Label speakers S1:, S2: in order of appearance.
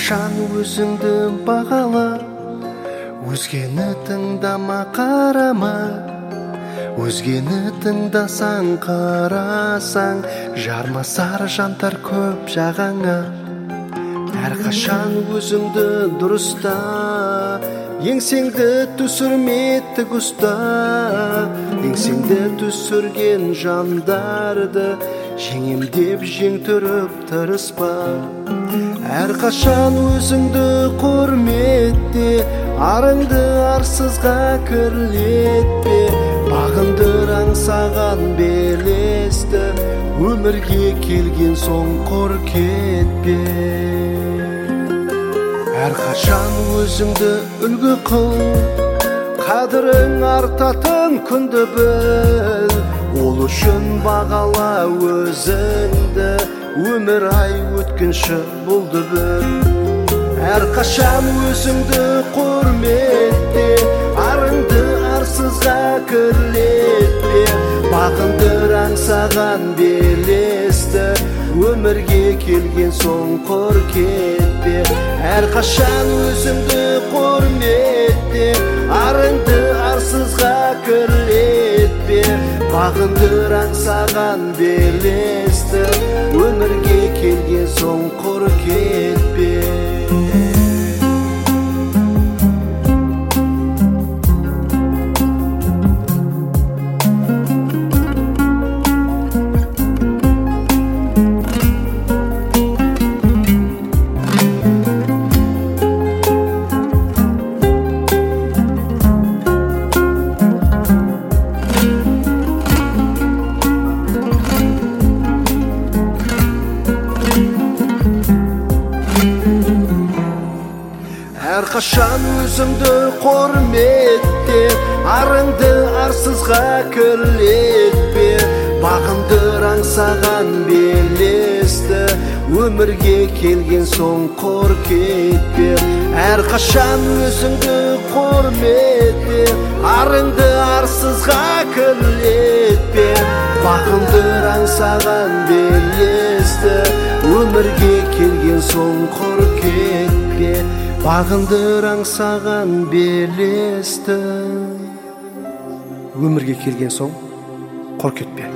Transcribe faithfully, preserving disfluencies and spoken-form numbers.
S1: әрқашан өзіңді бағала, өзгені тыңдама, қарама. Өзгені тыңдасаң, қарасаң, жармасар жандар көп жағаңа. Әрқашан өзіңді дұрыста, еңсеңді түсірме, тік ұста. Еңсеңді түсірген жандарды жеңем деп жең түріп тырыспа. Әрқашан өзіңді құрметте, арыңды арсызға кірлетпе. Бағындыр аңсаған белесті, өмірге келген соң құр кетпе. Әрқашан өзіңді үлгі қыл, қадірің артатын күнді біл. Ол үшін бағала өзіңді, өмір ай өткінші болды бір. Әрқашан өзіңді құрметте, арыңды арсызға кірлетпе. Бағындыр аңсаған белесті, өмірге келген соң құр кетпе. Әрқашан өзіңді құрметте, арыңды арсызға кірлетпе. Бағындыр аңсаған белесті, өмірге келген соң құр кетпе. Әрқашан өзіңді құрметте, арыңды арсызға кірлетпе. Бағындыр аңсаған белесті, өмірге келген соң құр кетпе. Әрқашан өзіңді құрметте, арыңды арсызға кірлетпе. Бағындыр аңсаған белесті, өмірге келген соң құр кетпе. Бағындыр аңсаған белесті, өмірге келген соң құр кетпе.